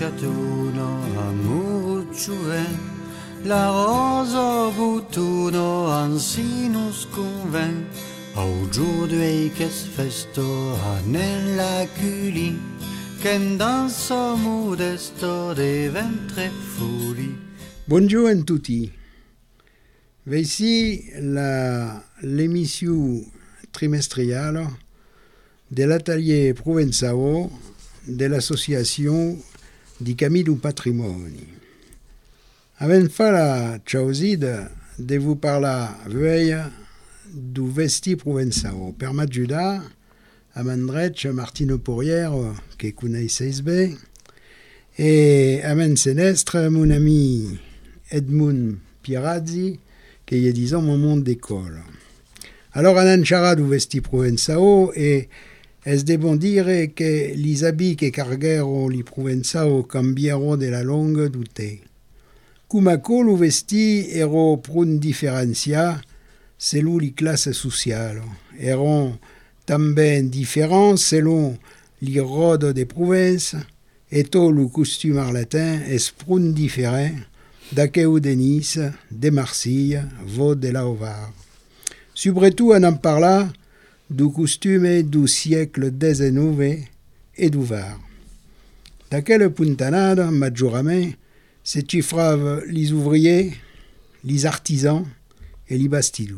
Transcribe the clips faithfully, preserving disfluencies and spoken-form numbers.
ciatuno amurucciuen, la rosa butuno ansinus conven, aujourd'hui qu'est festo nella culi, qu'en danso modesto de ventre fuli. Bonjour à tutti. Voici la, l'émission trimestriale de l'atelier Provenzao de l'association di Camí du Patrimoni. Avant fa la chauside de vous parler veuille du vesti Provenzao. Per m'ajudar a mandrech Martino Pourrière, que connaissez bé, et a mon senestre, mon ami Edmund Pierazzi, qui est disons mon monde d'école. Alors anan charad du vesti Provenzao et es de bon dire que les habits que carguero li Provenzao cambiero de la longue du té. Cumaco lu vesti ero prun differencia selon les classes sociales, eron també différents selon les rodes de province, et tout le costume arletin est prun différent d'aqueu de Nice, de Marseille, vo de la Ovar. Surtout en en parla du costume du siècle dix-neuf et du Var. D'aquelle puntanade, majorament, se chiffravent les ouvriers, les artisans et les bastidous.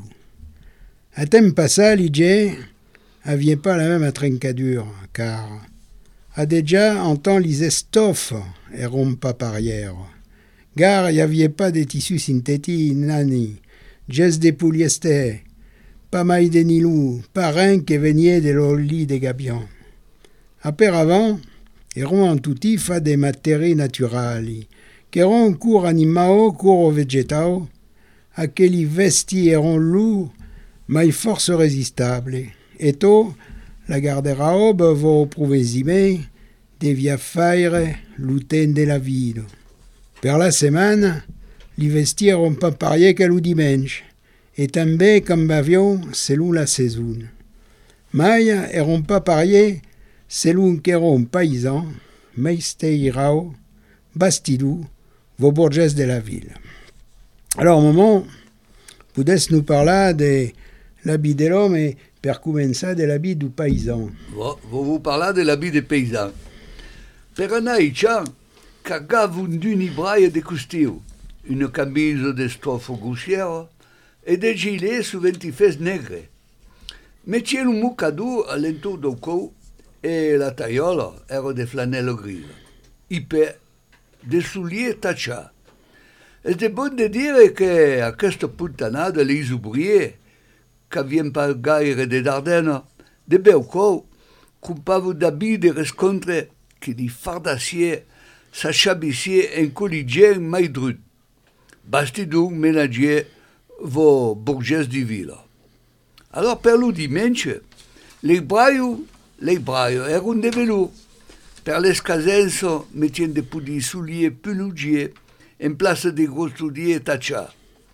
À temps passé, les gens n'avaient pas la même trincadure, car à déjà en temps les estoffes eron pas parières. Gar il n'y avait pas de tissus synthétiques, nani, juste des polyester, pas maille de nilou, pas rien qui venait de l'oli de gabion. Auparavant, eron en tutti fa des matériaux naturels, qui eron cours animaux, cours végétaux, à que les vestis eron lourds, mais force résistables. Et tout, la garde-robe va prouver devia faire l'outin de la ville. Per la semaine, les vestis eron pas pariés que le dimanche, et també cambiavion selon la saison. Mais eron pas pariés selon qu'eron paysans, meisteirao, bastidou, vos bourges de la ville. Alors, au moment, poudès nous parler de l'habit de l'homme et per començar de l'habit du paysan. Vous vous parlez de l'habit des paysans. Per anar a cagavon d'une braille de costiu, une camise de stoffe goussière et des gilets souvent faits negres. Mettiez le moucadou à l'entour du cou et la taillole era de flanelle grise. Ipe, des souliers tachats. C'est de bon de dire que à cette puntanade, les ouvriers, qui viennent pas gaire de Dardennes, de Belcou, coupables d'habits de rescontre qui di fardassiers s'achabissiez un collégien maïdrut. Bastidou ménagier vos bourges du ville. Alors, per le dimanche, les brailles, les brailles eran de velours. Per les casences, mettien de petits souliers pelugiers en place de gros souliers tachats.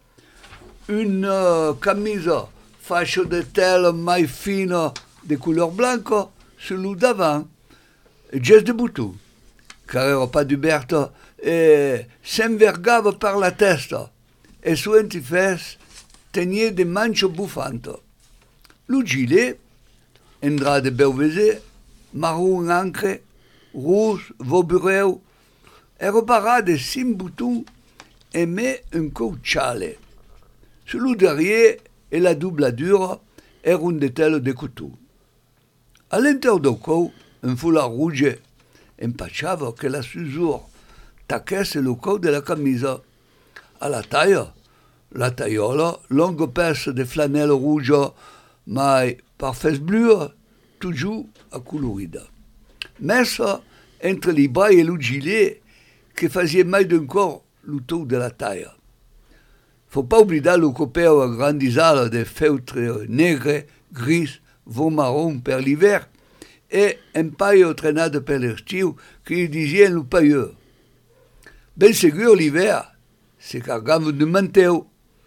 Une uh, camise fache de telle maille fine de couleur blanche, celui d'avant, geste de bouton, car il n'y a pas d'Hubert, et s'envergava par la tête, et souvent il fait tenir des manches bouffantes. Le gilet, un drap de Belvezé, marron ancre, rouge, vaubureu, era paré de cinq boutons et met un cou chale. Celui derrière et la doubladure eran de telle de couteau. À l'intérieur du cou, un foulard rouge empachava que la susure taquesse le cou de la camise. À la taille, la taillole, longue pince de flanelle rouge, mais par fesse bleue, toujours acolorida. Mais entre les bras et le gilet, qui faisait maille d'un corps le tour de la taille. Faut pas oublier le coupeur grandissant de feutres negres, gris, vos marron per l'hiver, et un paille traînade per l'estiu qui disait le pailleur. Ben sûr l'hiver, c'est cargave de manteau,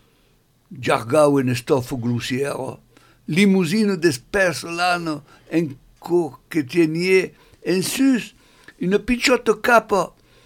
jargau en stoffe gloussière, limousine d'espèce l'âne, un cours que tenait en sus une pichotte cape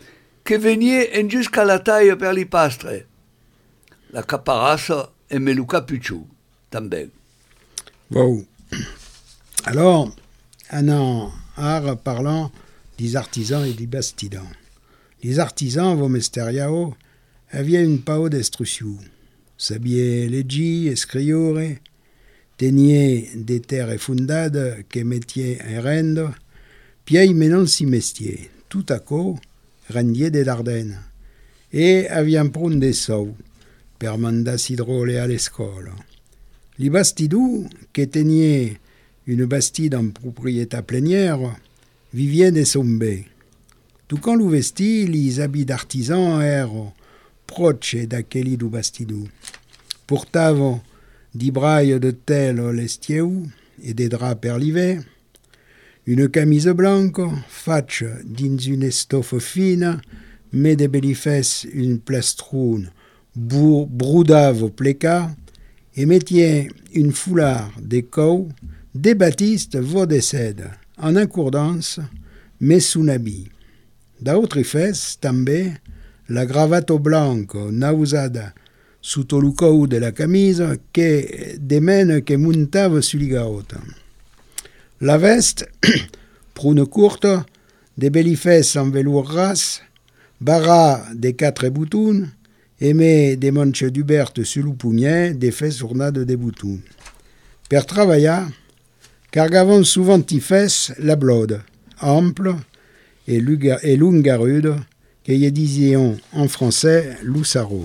che venie jusqu'à la taille per li pastre. La caparassa e me lo capucciù, també. Wow. Alors, un an, art parlant des artisans et des bastidans. Les artisans, vos mesteriao, avaient une pao destruciu. Sabiez leggi, escriore, teniez des terres fundades que mettiez en rendo, piei menon si mestier, tout à coup, rendiez des Dardennes, et aviam prun des sous, per mandas idrole à l'escole. Les bastidous, que teniez une bastide en propriété plénière, viviez des sombés. Tout quand l'ouvesti, les habits d'artisans erano proche d'aquelli du bastidou. Portavo di brailles de telle lestieu et des draps per l'hiver, une camise blanche, faite dins une estoffe fine, mais de belli fesses une plastron broudave au pléca, et mettiez une foulard de cou, des batistes vos décèdes, en accordance, mais sous habit. D'autres fesses, també, la gravato blanco nausada sotto le cou de la camisa che de mène che montava sul gaot. La veste, prune courte, de belli fesses en velours ras, barra de quatre boutons, et met des manches d'Hubert sur le poignet, des fesses ornades de boutons. Per travailler, cargavant souvent i fesses la blode, ample et, luga, et lungarude, que y disions en français loussaro.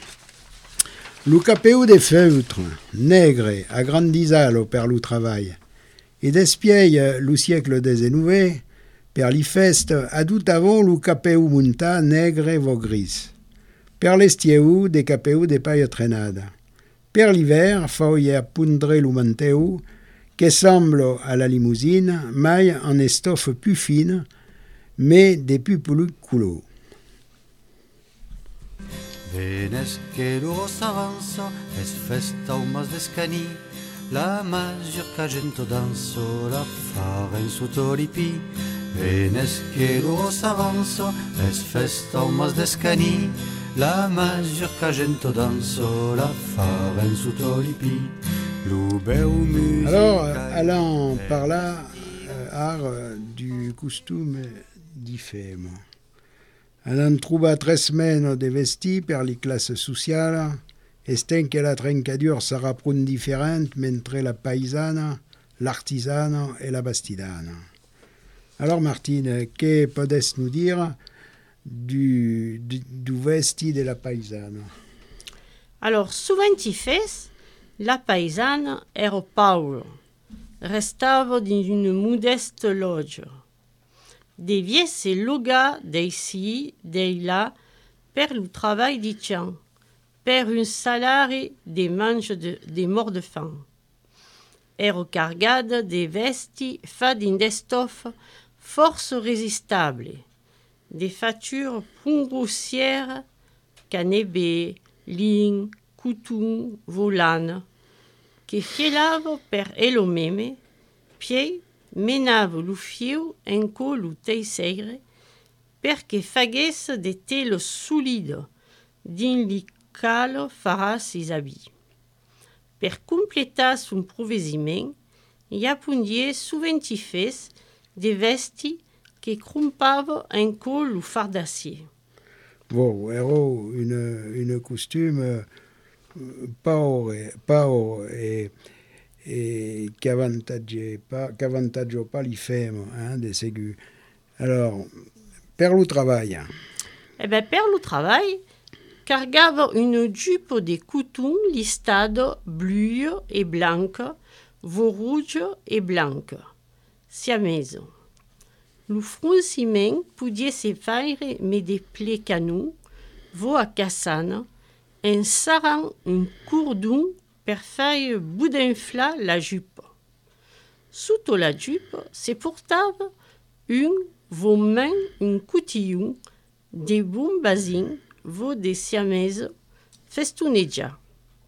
Le capéo des feutres, nègre, agrandisalo per le travail, et despiei le siècle des enouvé, per li fest adut avant le capéo munta nègre vo gris. Per l'estieu de capéo de paille traînada. Per l'hiver, feuille a pundre le manteu, que semble à la limousine, maille en estoffe plus fine, mais de plus plus coulot. Venes que lo s'avança, es festa o mas descani, la mazurka gento danso, la faren sotto li pi. Venes que lo s'avança, es festa o mas descani, la mazurka gento danso, la faren sotto li pi. Alors, allant par là, euh, art euh, du costume d'Ifem. Allant trouva tres semaines de vesti per les classes sociales, esten que la trencadure sera prune différente mentre la paysane, l'artisane et la bastidane. Alors, Martine, que podes nous dire du, du, du vesti de la paysane? Alors, souvent i fes, la paesana era pauvre, restava dans une modeste loge. Deviesse loga d'ici, dei là, per le travail di tian, per un salari de mange de, de mort de faim. Era cargada de vesti fa din d'estoffe force résistable, des factures pungrossières, canebé, ligne, coton, volane, che fielava per elo meme, piei menava lo fiu en co lo teiseire, perché faguesse de telo solido, din li calo farà sis habits. Per completar son provesiment, i appundier souvent i fes de vesti che crumpava en co lo fardassier. Wow, era une, une costume pauvre, pauvre et, et qui avantageait pas, qui avantageait pas les femmes, hein, des ségus. Alors, per le travail. Eh bien, per le travail, cargava une jupe de coton listado bleue et blanche, vo rouge et blanche, siamese. Le fronciment pouvait se faire mais des plaies canons, vo a cassane, en sarant un cordon per faire boudinfla la jupe. Sotto la jupe se portava un vo main un coutillon de bon basin vo de siamese festoneggia.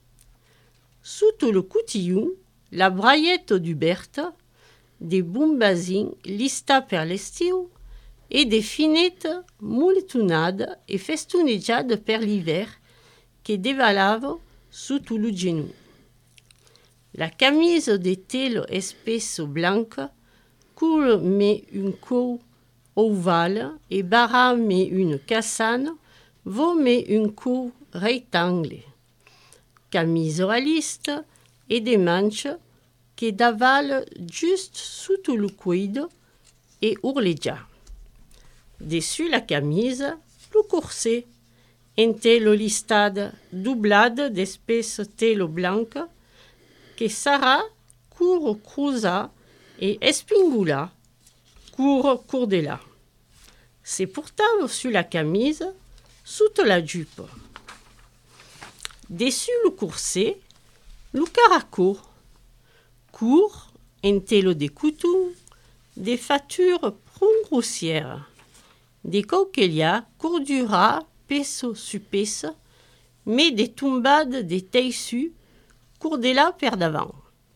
Sotto le coutillon, la braillette d'Hubert, de bon basin lista per l'estiu, e de finettes multunades e festoneggiate per l'hiver che devalavo sotto il genou. La camisa de telo spesso blanca coule me un cou ovale e barra me une cassane vaut me un cou rectangle. Camisa a liste e des manches che davale juste sotto il cuoio e urleggia. Dessus la camise, le corset, un telo listade doublade d'espèce telo blanca che sarà court cruza e espingula, court cordela. Se portavo su la camise, sotto la jupe. Dessus le corset, le caraco, court, un telo de coton, des fatures prune grossières, des coquelias cordura peso su peso, mais des tombades de tissus cordela per davant.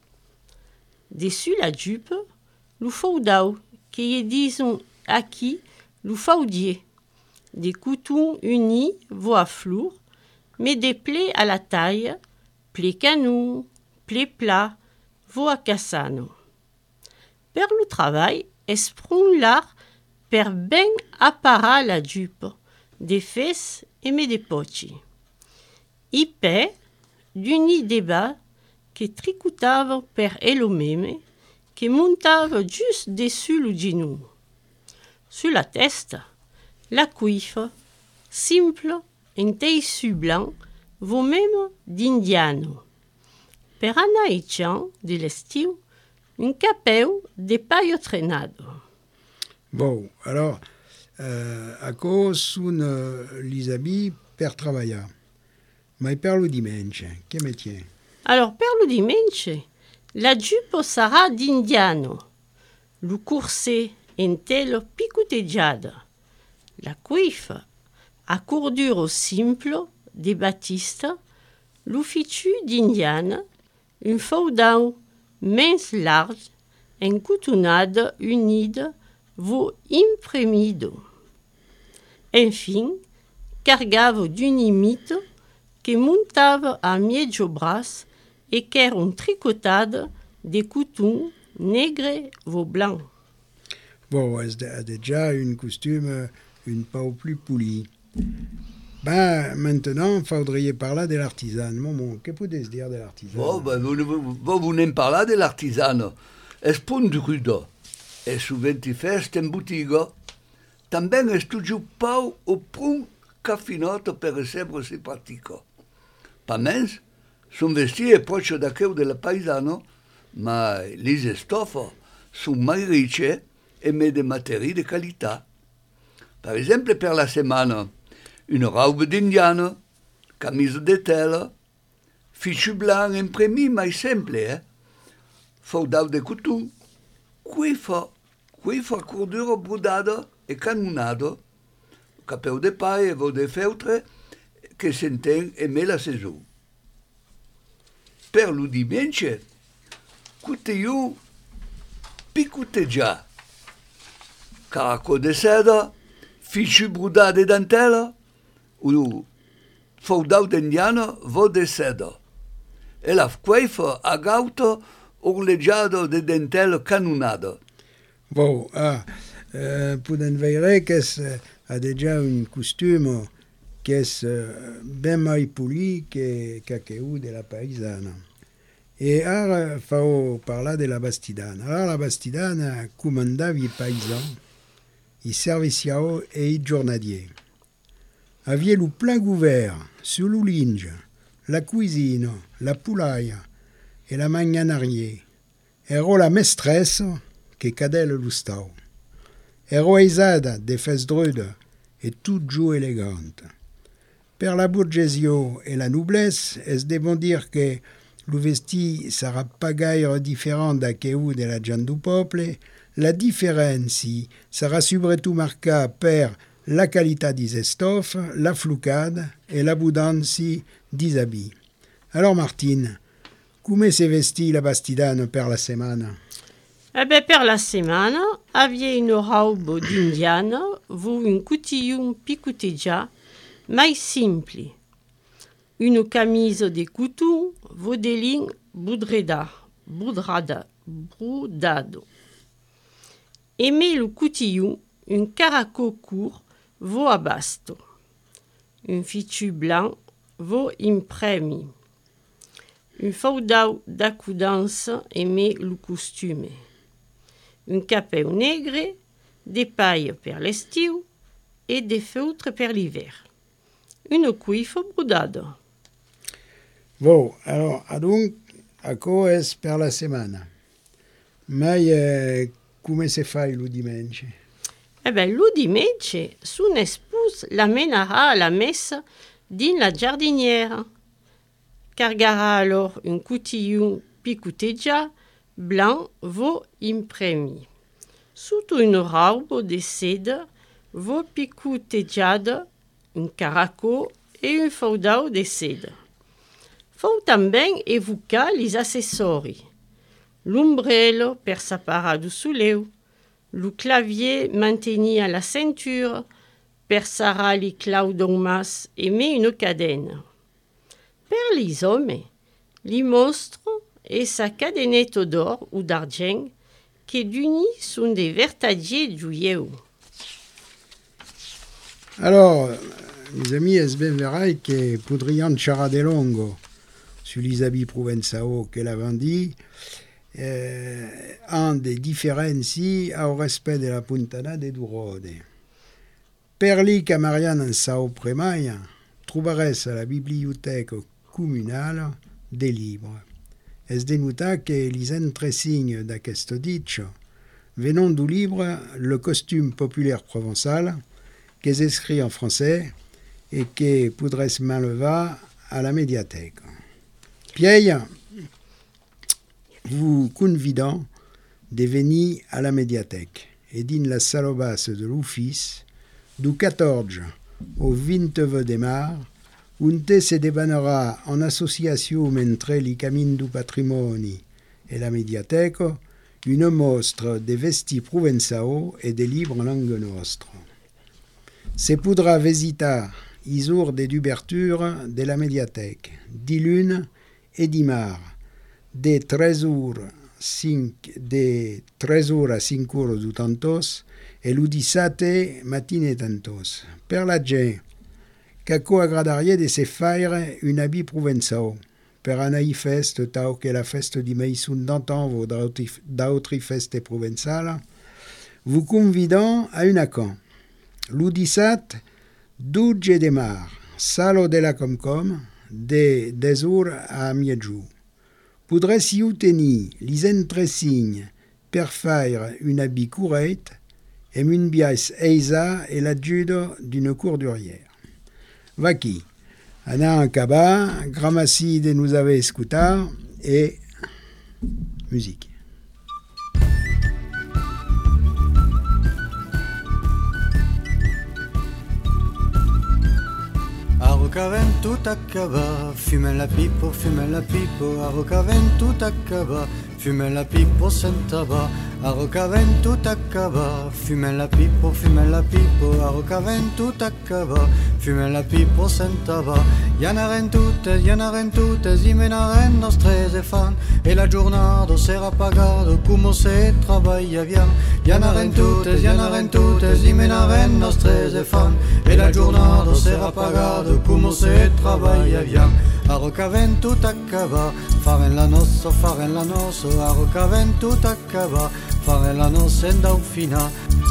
Dessus la jupe, le faudau, qui est disons acquis, le faudier, des coutons unis, voix flour, mais des plaies à la taille, plaies canon, plaies plats, voix cassano. Per le travail, esprun l'art per ben apparar la jupe, des fesses et me des pochi. I pe, d'uni débat, che tricotava per elo meme, che montava juste dessus le genou. Sur la testa, la coiffe, simple, un tissu blanc, vaut même d'indiano. Per Anna e Jean, de l'estiu, un capeu de paio trenado. Bon, alors, euh, a cause sun uh, l'Isabi per travailler. Ma per lo dimanche, che métier? Alors, per lo dimanche, la jupe sarà d'indiano, le corset en telo picoteggiado, la coiffe a corduro simple de batista, l'uffici d'indiana, un faudau mince large, un coutonnade unide, vo imprimido. Enfin, cargavo d'unimito che montava a mezzo bras e qu'era un tricotade de coton negre vo blanc. Bon, c'est déjà une costume une peu plus polie. Ben, maintenant, il faudrait parler de l'artisan. Maman, que pouvez-vous dire de l'artisan? Bon, ben, vous, vous, vous n'en parlez de l'artisan. Es punt rudo. E souvent fest en botiga. Também es toujours pau o prun caffinato per recebre si pratico. Pa mens, son vestiti proche d'aqueu de la paisano, ma les stoffe son mai riche e me de materi de qualità. Per exemple, per la setmana, une robe d'indiano, camisa de tela, fichu blanc imprimi mai simple, eh? Faudau de coton, coiffa, coiffa cordura brodada e canonado, capeu de paille e vo de feutre che s'entén e me la saison. Per lo dimanche, cuteiu picoteggia, caraco de seda, fichu brodada de dentela, o faudau d'indiano vo de seda. E la coiffa a gauto orleggiado de dentelle canonado. Bon, ah, euh, podem veure que c'est a déjà un costume qui est euh, ben mai poli que qu'aqueu de la paisana. Et ara fao parlar de la bastidana. Alors la bastidana comandava i paisans, i serviciaux e i giornadier. Havia lo plat ouvert, sur lo linge, la cuisine, la poulaille e la magnanarier. Ero la mestresse che cadel lo stau. Ero eisada de fes drude e tout giù elegante. Per la burgesio e la noblesse, es devon dir que lo vesti sarà pas gaire diferent d'aqueu de la gent du poble, la diferència sarà sobretot marcada per la qualitat des estoffes, la flucade e l'abundància des habits. Alors Martine, come se vesti la bastidana per la setmana? Eh ben, per la setmana havia una roba d'indiana, vo un cotillon picoteja, mai simpli. Una camisa de coton, vo de lin budreda, budrada, brudado. Aimez le cotillon, un caraco court, vo a basto. Un fichu blanc, vo impremi. Un faudau d'acoudança, aimez le costume. Un capeu negre, des pailles per l'estiu et des feutres per l'hiver. Une cuifa brudada. Bon, alors, adunc, aco es per la setmana. Mai eh, come se fai lo dimanche? Eh ben, lo dimanche, son espus l'amenara à la messe din la giardinière. Cargara alors un cotillon picoteja, blanc vo impremi. Sotto une robe de seda vo picotejada, un caraco e un faudau de seda. Fou também evocar les accessori. L'ombrello per separar do soleu, le clavier maintenu à la ceinture per sarar les clau d'un mas e met une cadena. Per les hommes, li mostre et sa cadenette d'or ou d'argent che d'uni sont des vertadiers du yeu. Alors, mes amis, es ben verai que podrian charade longo sur les habits provençaux que l'avant dit, eh, en des différences au respect de la puntana de Durode. Per li que Marianne en sao premaia, trobarès à la bibliothèque communale des livres. Es de notar que les entresignes d'aquest dicho venant du livre Le costume populaire provençal, qui est écrit en français et qui podrès m'enlever à la médiathèque. Pierre, vous convidant de venir à la médiathèque et din la salle basse de l'office du quatorze au vingt-deux de mars, on se débanera en association entre les camins du patrimoni et la médiathèque une mostre de vestis provençaux et de livres en langue nostre. Se podrà visiter les jours d'ouverture de la médiathèque, dilune et dimarts, de treize heures à cinq heures du tantos et le dissabte matin tantos. Per la gent, qu'aco agradaria de se faire un habit provençau, per anar i fest tau que la feste di Meissun d'antan vo d'autres festes provençales, vous convidant à un acant. Le dissabte, douze de mars, salo de la Comcom, de dix heures à miegiu. Podrez y obtenir les entresignes per faire un habit correct et une biais eisa et l'adjudo d'une courdurière. Vaki, Anna Ankaba, Gramassi de nous avait écouté et musique. A Rocavent tout acaba, fume la pipo, fume la pipo, a Rocavent tout acaba, fume la pipo sentaba, a Rocavent tout acaba, fume la pipo, fume la pipo, a Rocavent tout acaba, fume la pipo sentaba, Ianaren tuttes, Ianaren tuttes, imenaren nostres e fan, e la giornata sera pagado, come se travailla bien, Ianaren tuttes, Ianaren tuttes, imenaren nostres e fan, e la giornata sera pagado, come se travailla bien, a Rocavent tout acaba, faren la nosso, faren la nosso, a Rocavent tout acaba, faren la nosso en daufina,